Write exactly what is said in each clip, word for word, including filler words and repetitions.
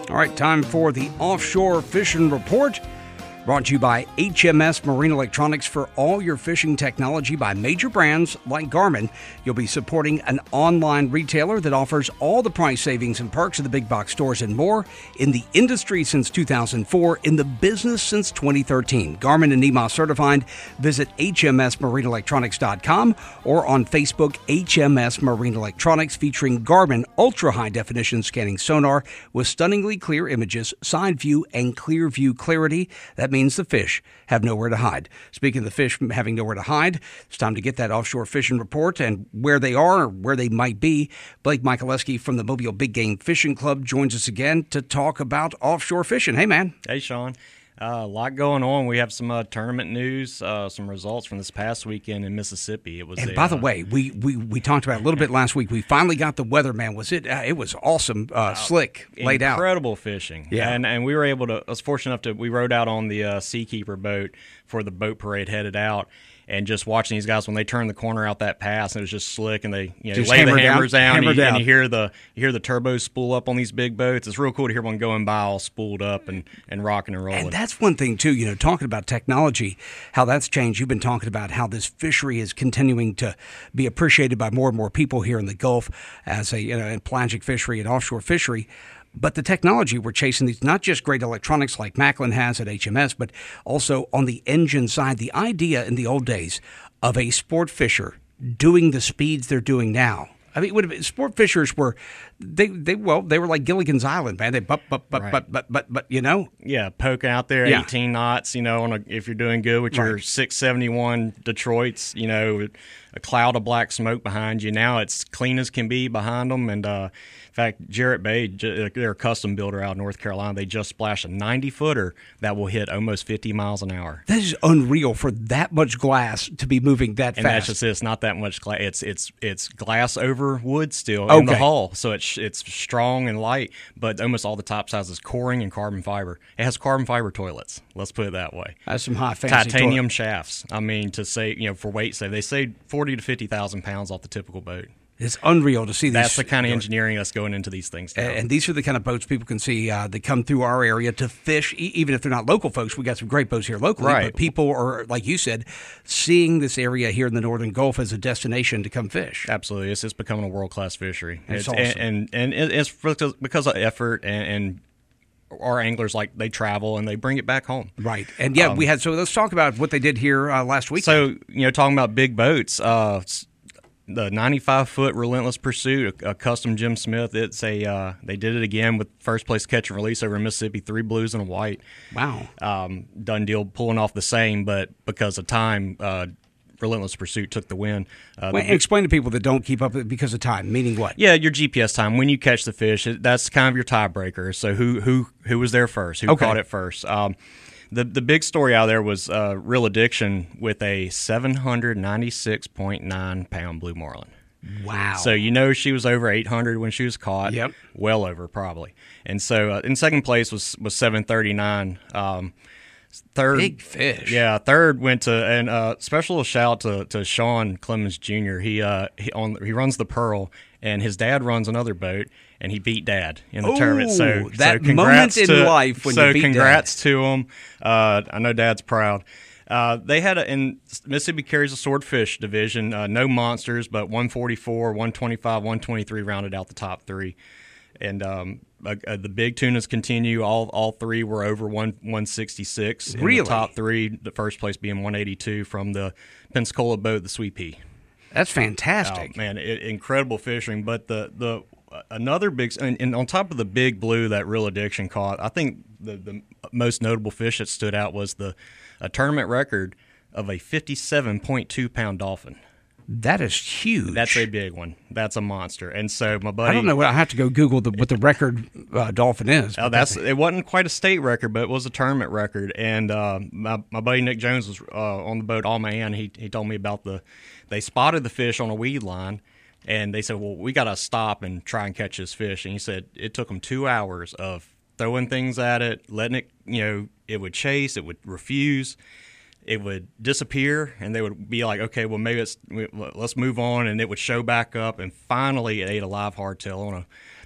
All right, time for the Offshore Fishing Report. Brought to you by H M S Marine Electronics. For all your fishing technology by major brands like Garmin, you'll be supporting an online retailer that offers all the price savings and perks of the big box stores and more. In the industry since two thousand four, in the business since twenty thirteen. Garmin and N E M A certified. Visit H M S marine electronics dot com or on Facebook, H M S Marine Electronics, featuring Garmin ultra high definition scanning sonar with stunningly clear images, side view, and clear view clarity. That means the fish have nowhere to hide. Speaking of the fish having nowhere to hide, it's time to get that offshore fishing report and where they are or where they might be. Blake Michaleski from the Mobile Big Game Fishing Club joins us again to talk about offshore fishing. Hey, man. Hey, Sean. Uh, a lot going on. We have some uh, tournament news, uh, some results from this past weekend in Mississippi. It was. And a, by the uh, way, we, we, we talked about it a little bit last week. We finally got the weather, man. Was it? Uh, it was awesome, uh, slick, laid out, incredible fishing. Yeah, and and we were able to. I was fortunate enough to. We rode out on the uh, Seakeeper boat for the boat parade headed out. And just watching these guys when they turned the corner out that pass, and it was just slick, and they you know just lay the hammer hammers down, down, hammer and, you, down. and you hear the you hear the turbos spool up on these big boats. It's real cool to hear one going by all spooled up and, and rocking and rolling. And that's one thing too, you know, talking about technology, how that's changed. You've been talking about how this fishery is continuing to be appreciated by more and more people here in the Gulf as a you know, pelagic fishery and offshore fishery. But the technology we're chasing, these not just great electronics like Macklin has at H M S, but also on the engine side. The idea in the old days of a sport fisher doing the speeds they're doing now. I mean, it would have been, sport fishers were they they well they were like Gilligan's Island, man. They but but but Right. but but but but you know yeah, poking out there Yeah. eighteen knots. You know, on a, if you're doing good with your Right. six seventy-one Detroits, you know, with a cloud of black smoke behind you. Now it's clean as can be behind them. And uh, in fact, Jarrett Bay, they're a custom builder out in North Carolina. They just splashed a ninety footer that will hit almost fifty miles an hour. That is unreal for that much glass to be moving that And fast. that's just it. It's not that much glass. It's it's it's glass over wood still in the Okay. hull, so it's it's strong and light. But almost all the top size is coring and carbon fiber. It has carbon fiber toilets. Let's put it that way. That's some high fancy Titanium toilet. shafts. I mean, to say you know for weight save, they say forty to fifty thousand pounds off the typical boat. It's unreal to see these. That's the kind of engineering that's going into these things now. And, and these are the kind of boats people can see uh, that come through our area to fish, e- even if they're not local folks. We got some great boats here locally, Right. but people are, like you said, seeing this area here in the Northern Gulf as a destination to come fish. Absolutely, it's just becoming a world class fishery. That's It's, awesome. and, and and it's because because of effort and. and our anglers, like, they travel and they bring it back home. Right. And yeah, Um, we had, so let's talk about what they did here uh, last week. So, you know, talking about big boats, uh, s- the ninety-five foot Relentless Pursuit, a, a custom Jim Smith, it's a, uh, they did it again with first place catch and release over in Mississippi, three blues and a white. Wow. Um, done deal pulling off the same, but because of time, uh, Relentless Pursuit took the win. Uh, Well, the- explain to people that don't keep up because of time, meaning what? Yeah, your G P S time when you catch the fish, it- that's kind of your tiebreaker. So who who who was there first? Who Okay. caught it first? Um, the the big story out there was uh, Real Addiction with a seven hundred ninety-six point nine pound blue marlin. Wow. So you know she was over eight hundred when she was caught. Yep. Well over probably. And so uh, in second place was was seven thirty-nine. Um, third Big fish. Yeah, third went to and uh, special shout to to Sean Clemens Junior He uh he on he runs the Pearl and his dad runs another boat and he beat Dad in the Ooh, tournament. So that so congrats moment in to, life when so you beat congrats to him. Uh, I know Dad's proud. Uh, they had a, in Mississippi carries a swordfish division. Uh, no monsters, but one forty-four, one twenty-five, one twenty-three rounded out the top three. And um, uh, uh, the big tunas continue. All all three were over one one sixty six. In Really? the top three, the first place being one eighty two from the Pensacola boat, the Sweet Pea. That's fantastic. Oh, man, it, incredible fishing. But the the uh, another big and, and on top of the big blue that Real Addiction caught, I think the the most notable fish that stood out was the a tournament record of a fifty-seven point two pound dolphin. That is huge. That's a big one. That's a monster. And so my buddy, I don't know. what I have to go Google the, what the record uh, dolphin is. Oh, that's it. Wasn't quite a state record, but it was a tournament record. And uh, my my buddy Nick Jones was uh, on the boat all man. He he told me about the they spotted the fish on a weed line, and they said, "Well, we got to stop and try and catch this fish." And he said it took them two hours of throwing things at it, letting it, you know, it would chase, it would refuse. It would disappear, and they would be like, okay, well, maybe it's, let's move on, and it would show back up, and finally it ate a live hardtail on a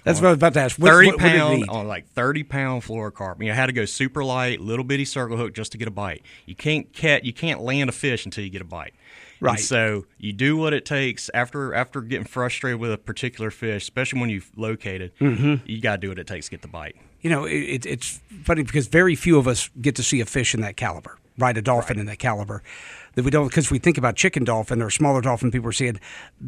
That's what I was about to ask. What, thirty what, what pound did it eat? on like thirty pound fluorocarbon. You know, I had to go super light, little bitty circle hook just to get a bite. You can't catch, you can't land a fish until you get a bite. Right. And so you do what it takes after after getting frustrated with a particular fish, especially when you've located. Mm-hmm. You got to do what it takes to get the bite. You know, it, it's funny because very few of us get to see a fish in that caliber, right? A dolphin right. in that caliber. That we don't, because we think about chicken dolphin or smaller dolphin. People are saying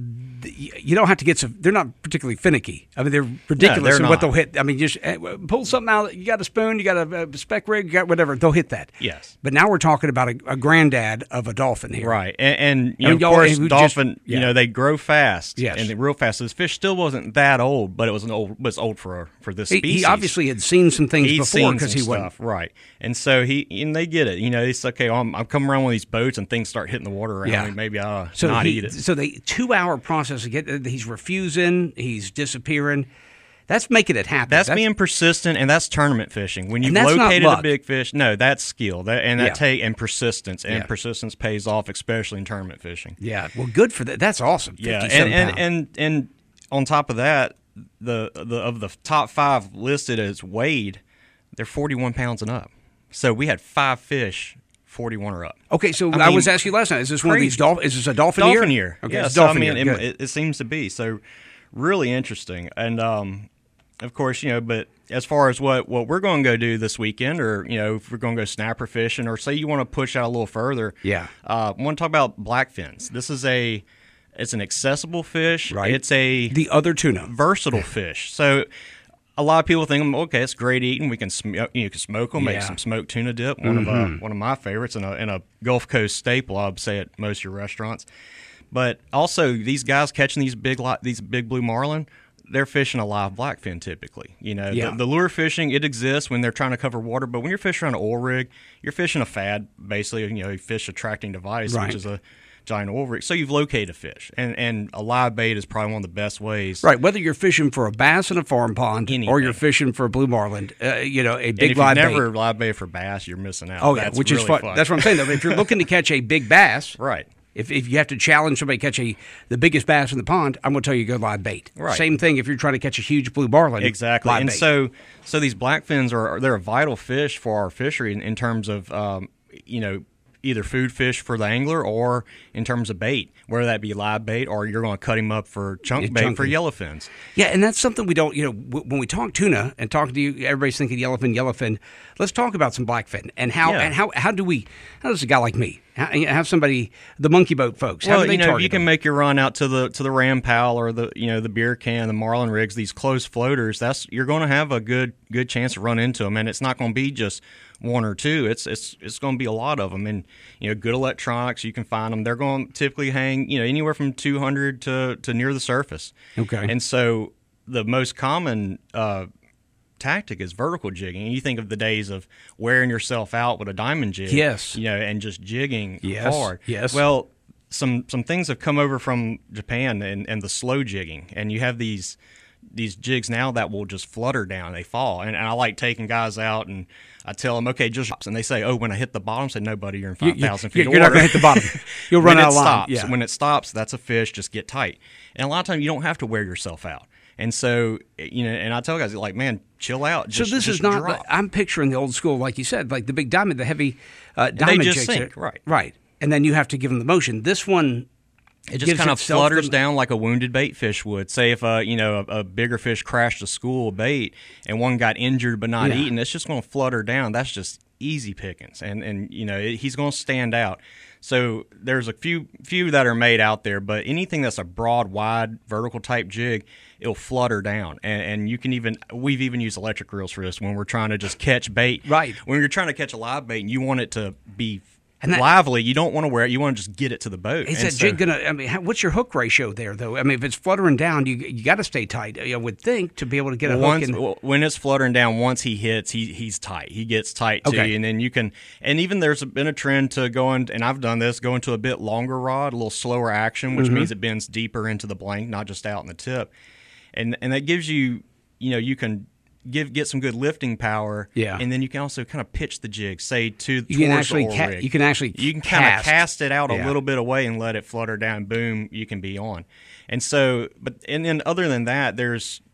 you don't have to get some. They're not particularly finicky. I mean, they're ridiculous no, they're in not. what they'll hit. I mean, just pull something out. You got a spoon, you got a, a speck rig, you got whatever. They'll hit that. Yes. But now we're talking about a, a granddad of a dolphin here, right? And, and you I know, mean, of course, just, dolphin. yeah. You know, they grow fast. Yes. And they real fast. So this fish still wasn't that old, but it was an old. Was old for for this he, species. he obviously had seen some things He'd before because he went went right. And so he and they get it. You know, it's okay. I'm, I'm coming around with these boats and things start hitting the water around Yeah. me. Maybe I'll so not he, eat it. So the two-hour process to get, he's refusing, he's disappearing. That's making it happen. That's, that's being persistent, and that's tournament fishing. When you've that's not located luck. a big fish, no, that's skill. That and that Yeah. take and persistence, and Yeah. persistence pays off, especially in tournament fishing. Yeah, well, good for that. That's awesome. Yeah, and fifty-seven and, pound. and and on top of that, the the of the top five listed as weighed, they're forty-one pounds and up. So we had five fish forty-one or up. Okay, so I I, mean, was asking you last night. Is this one of crazy. these dolphin? Is this a dolphin, Dolphin year? year. Okay, yeah, it's so, dolphin I mean, year. it, it, it seems to be so really interesting, and um, of course, you know, but as far as what, what we're going to go do this weekend, or you know, if we're going to go snapper fishing, or say you want to push out a little further, Yeah. uh, I want to talk about blackfins. This is a it's an accessible fish. Right. It's a The other tuna. versatile fish. So a lot of people think, okay, it's great eating. We can sm- you can smoke them, make Yeah. some smoked tuna dip. One Mm-hmm. of uh, one of my favorites, and a, and a Gulf Coast staple. I'd say at most of your restaurants. But also, these guys catching these big li- these big blue marlin, they're fishing a live blackfin typically. You know, Yeah. the, the lure fishing, it exists when they're trying to cover water, but when you're fishing on an oil rig, you're fishing a fad, basically. You know, you fish a tracting device, Right. which is a giant oil rig. So you've located a fish, and and a live bait is probably one of the best ways. Right, whether you're fishing for a bass in a farm pond Anything. or you're fishing for a blue marlin, uh, you know, a And big if live you've never bait. live bait for bass, you're missing out. Oh yeah, That's which really is fun. fun. That's what I'm saying. Though, if you're looking to catch a big bass, right. If if you have to challenge somebody to catch a the biggest bass in the pond, I'm going to tell you go live bait. Right. Same thing if you're trying to catch a huge blue marlin. Exactly, live and bait. so so these blackfins are they're a vital fish for our fishery in, in terms of um, you know either food fish for the angler or in terms of bait, whether that be live bait or you're going to cut him up for chunk Yeah, bait chunky. for yellowfins. Yeah, and that's something we don't, you know, w- when we talk tuna and talking to you, everybody's thinking yellowfin, yellowfin. Let's talk about some blackfin and how Yeah. and how how do we, how does a guy like me, how, have somebody, the monkey boat folks, how Well, do they you know, target you can them? make your run out to the to the ram pal or the you know the beer can, the marlin rigs, these closed floaters. That's you're going to have a good good chance to run into them, and it's not going to be just one or two. It's it's it's going to be a lot of them, and you know, good electronics. You can find them. They're going to typically hang you know anywhere from two hundred to to near the surface. Okay. And so the most common uh, tactic is vertical jigging. And you think of the days of wearing yourself out with a diamond jig, Yes. you know, and just jigging Yes, hard. yes. Well, some some things have come over from Japan and, and the slow jigging, and you have these these jigs now that will just flutter down, they fall, and, and I like taking guys out and I tell them, okay, just and they say, oh, when I hit the bottom, I say, no, buddy, you're in You- five you- thousand you're feet. you're of not water. going to hit the bottom. You'll run when out it of line. stops, Yeah. when it stops, that's a fish. Just get tight, and a lot of times you don't have to wear yourself out. And so, you know, and I tell guys, like, man, chill out. Just, So this just is not. drop. I'm picturing the old school, like you said, like the big diamond, the heavy uh, they diamond just jigs. sink, that- right. right, and then you have to give them the motion. This one, It just gives kind of itself flutters the- down like a wounded bait fish would. Say if a you know a, a bigger fish crashed a school of bait and one got injured but not Yeah. eaten, it's just going to flutter down. That's just easy pickings, and and you know it, he's going to stand out. So there's a few few that are made out there, but anything that's a broad, wide, vertical type jig, it'll flutter down, and, and you can even we've even used electric reels for this when we're trying to just catch bait. Right. When you're trying to catch a live bait and you want it to be And that- lively, you don't want to wear it. You want to just get it to the boat. is And that so- jig gonna? I mean, how, what's your hook ratio there, though? I mean, if it's fluttering down, you you got to stay tight. I would think to be able to get a Once, hook. In, well, when it's fluttering down, once he hits, he he's tight. He gets tight to Okay. you, and then you can. And even there's been a trend to go in, and I've done this, go into a bit longer rod, a little slower action, which Mm-hmm. means it bends deeper into the blank, not just out in the tip, and and that gives you, you know, you can give get some good lifting power. Yeah. and then you can also kind of pitch the jig, say to you towards can actually the oil ca- rig. you can actually you can kind of cast. cast it out Yeah. a little bit away and let it flutter down. Boom, you can be on. And so, but and then other than that, there's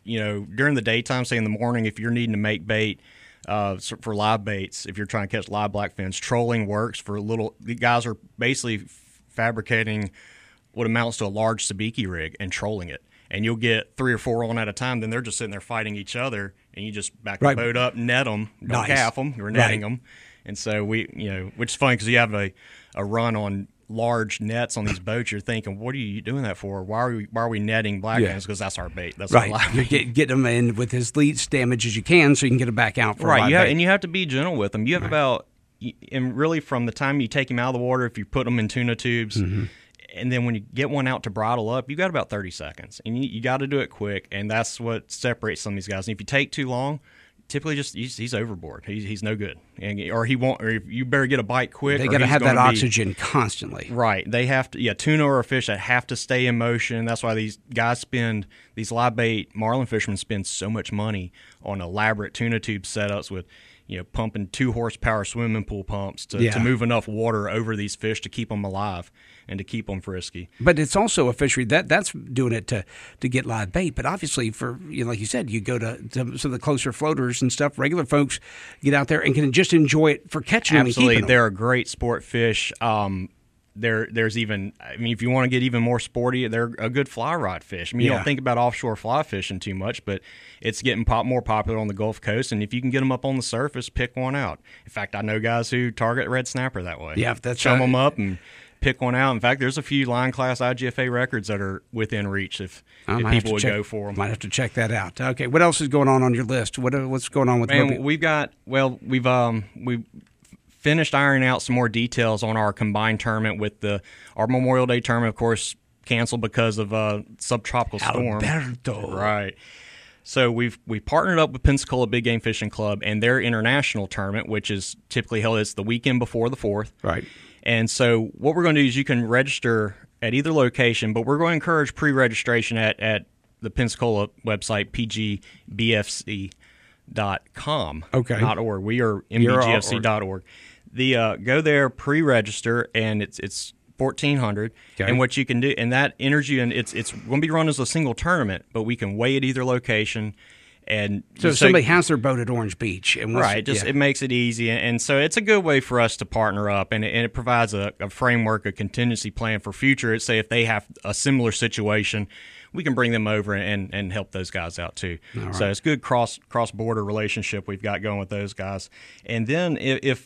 you know, during the daytime, say in the morning, if you're needing to make bait uh, for live baits, if you're trying to catch live blackfins, trolling works for little. The guys are basically fabricating what amounts to a large sabiki rig and trolling it. And you'll get three or four on at a time. Then they're just sitting there fighting each other, and you just back right. the boat up, net them, don't nice. calf them. You're netting right. them, and so we, you know, which is funny because you have a, a run on large nets on these boats. You're thinking, what are you doing that for? Why are we why are we netting blackfins? Because yeah. that's our bait. That's right. our live You're bait. get, get them in with as least damage as you can, so you can get them back out for right. a live You have, bait. and you have to be gentle with them. You have right. about, and really from the time you take them out of the water, if you put them in tuna tubes. Mm-hmm. And then when you get one out to bridle up, you got about thirty seconds, and you, you got to do it quick, and that's what separates some of these guys. And if you take too long, typically just he's, he's overboard. He's he's no good, and, or he won't. Or you better get a bite quick. They got to have that be, oxygen constantly. Right. They have to. Yeah, tuna or a fish that have to stay in motion. That's why these guys spend these live bait marlin fishermen spend so much money on elaborate tuna tube setups with, you know, pumping two horsepower swimming pool pumps to, yeah. to move enough water over these fish to keep them alive and to keep them frisky. But it's also a fishery that that's doing it to, to get live bait. But obviously, for you know, like you said, you go to, to some of the closer floaters and stuff. Regular folks get out there and can just enjoy it for catching them. Absolutely, and keeping them. They're a great sport fish. Um, There, there's even. I mean, if you want to get even more sporty, they're a good fly rod fish. I mean, you yeah. don't think about offshore fly fishing too much, but it's getting pop, more popular on the Gulf Coast. And if you can get them up on the surface, pick one out. In fact, I know guys who target red snapper that way. Yeah, that's chum right. them up and pick one out. In fact, there's a few line class I G F A records that are within reach if, if people would check, go for them. Might have to check that out. Okay, what else is going on on your list? What what's going on with? Man, we've got well, we've um we. finished ironing out some more details on our combined tournament with the our Memorial Day tournament, of course, canceled because of a subtropical storm. Alberto. Right. So we've we partnered up with Pensacola Big Game Fishing Club and their international tournament, which is typically held it's the weekend before the fourth. Right. And so what we're going to do is you can register at either location, but we're going to encourage pre-registration at, at the Pensacola website, p g b f c dot com. Okay. Not org. We are m b g f c dot org. The uh, go there, pre-register, and it's it's fourteen hundred. Okay. And what you can do, and that enters you, and it's it's going to be run as a single tournament, but we can weigh at either location. And so if somebody has their boat at Orange Beach, and right, it just yeah. it makes it easy, and so it's a good way for us to partner up, and it, and it provides a, a framework, a contingency plan for future. Say if they have a similar situation, we can bring them over and, and help those guys out too. Right. So it's a good cross cross border relationship we've got going with those guys. And then if, if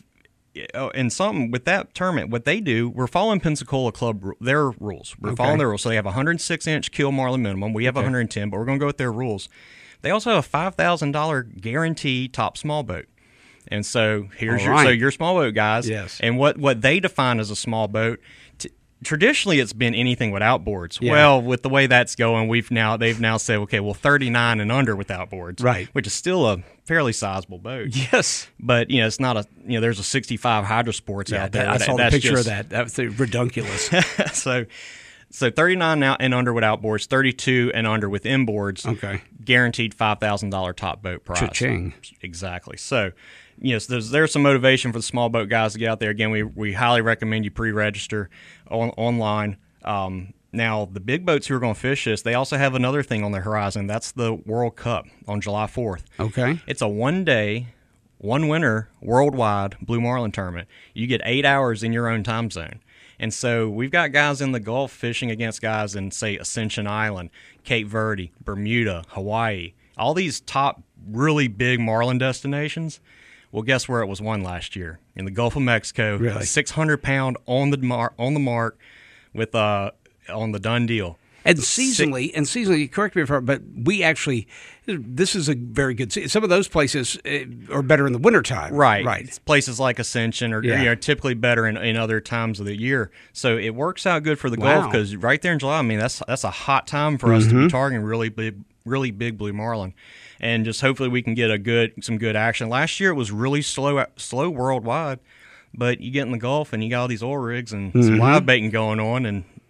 and something with that tournament, what they do, we're following Pensacola Club their rules. We're okay. following their rules. So they have a one hundred six inch kill marlin minimum. We have okay. one hundred ten, but we're going to go with their rules. They also have a five thousand dollars guarantee top small boat. And so here's All your right. so your small boat guys. Yes. And what, what they define as a small boat. T- Traditionally, it's been anything with outboards. Yeah. Well, with the way that's going, we've now they've now said, okay, well, thirty-nine and under with outboards, right? Which is still a fairly sizable boat. Yes, but you know, it's not a you know, there's a sixty-five Hydrosports yeah, out there. That, I that, saw the that's picture just, of that. That was ridiculous. so, so thirty-nine now and under with outboards, thirty-two and under with inboards. Okay, guaranteed five thousand dollar top boat price. Cha-ching. Exactly. So. Yes, there's there's some motivation for the small boat guys to get out there. Again, we we highly recommend you pre-register on, online. Um, now, the big boats who are going to fish this, they also have another thing on their horizon. That's the World Cup on July fourth. Okay. It's a one-day, one-winner, worldwide blue marlin tournament. You get eight hours in your own time zone. And so we've got guys in the Gulf fishing against guys in, say, Ascension Island, Cape Verde, Bermuda, Hawaii, all these top really big marlin destinations. Well, guess where it was won last year? In the Gulf of Mexico. Really? six hundred pound on the mar- on the mark with uh on the done deal. And seasonally, and seasonally, correct me if I'm wrong, but we actually, this is a very good season. Some of those places are better in the wintertime. Right. Right. Places like Ascension are yeah. you know, typically better in, in other times of the year. So it works out good for the wow. Gulf because right there in July, I mean, that's that's a hot time for us mm-hmm. to be targeting really big, really big blue marlin. And just hopefully we can get a good some good action. Last year it was really slow slow worldwide, but you get in the Gulf and you got all these oil rigs and mm-hmm. some live baiting going on, and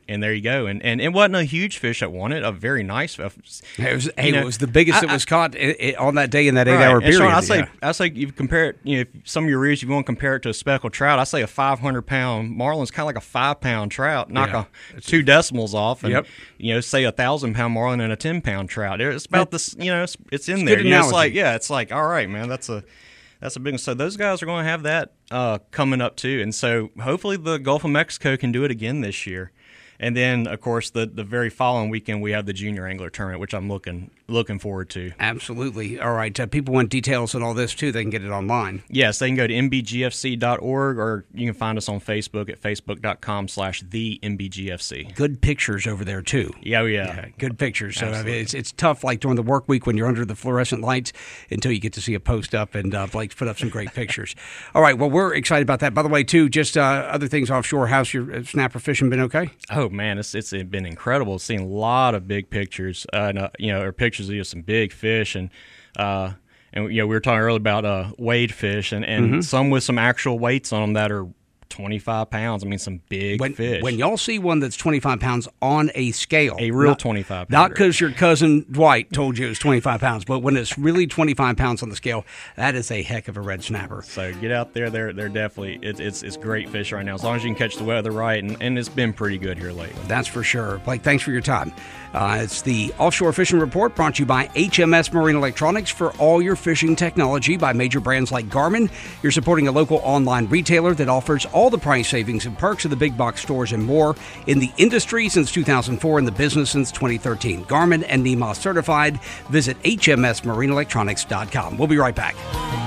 and there you go. And and it wasn't a huge fish that won it. A very nice fish. It was, hey, know, it was the biggest I, that was I, caught it, it, on that day in that eight-hour right. period. Sean, I say, yeah. I say, you compare it. You know, if some of your rears, you want to compare it to a speckled trout. I say a five hundred pound marlin's kind of like a five pound trout. Knock yeah. a two decimals off, and yep. you know, say a thousand pound marlin and a ten pound trout. It's about this. You know, it's, it's in it's there. You know, it's like yeah, it's like all right, man. That's a That's a big one. So those guys are going to have that uh, coming up too. And so hopefully the Gulf of Mexico can do it again this year. And then, of course, the, the very following weekend, we have the Junior Angler Tournament, which I'm looking looking forward to. Absolutely. All right. Uh, people want details on all this, too. They can get it online. Yes, they can go to m b g f c dot org, or you can find us on Facebook at facebook.com slash the MBGFC. Good pictures over there, too. Yeah, yeah. yeah good pictures. So I mean, it's, it's tough, like during the work week when you're under the fluorescent lights until you get to see a post up, and uh, Blake's put up some great pictures. All right. Well, we're excited about that. By the way, too, just uh, other things offshore. How's your snapper fishing been okay? Oh, man, it's it's been incredible. Seeing a lot of big pictures, uh, and, uh, you know, or pictures of some big fish, and uh, and you know, we were talking earlier about uh, weighed fish, and, and mm-hmm. some with some actual weights on them that are twenty-five pounds. I mean, some big when, fish. When y'all see one that's twenty-five pounds on a scale, a real not, twenty-five, not because your cousin Dwight told you it was twenty-five pounds, but when it's really twenty-five pounds on the scale, that is a heck of a red snapper. So get out there. They're they're definitely it, it's it's great fish right now, as long as you can catch the weather right, and, and it's been pretty good here lately. That's for sure. Blake, thanks for your time. Uh, it's the Offshore Fishing Report, brought to you by H M S Marine Electronics for all your fishing technology, by major brands like Garmin. You're supporting a local online retailer that offers all the price savings and perks of the big box stores and more. In the industry since two thousand four, in the business since twenty thirteen. Garmin and N E M A certified. Visit H M S marine electronics dot com. We'll be right back.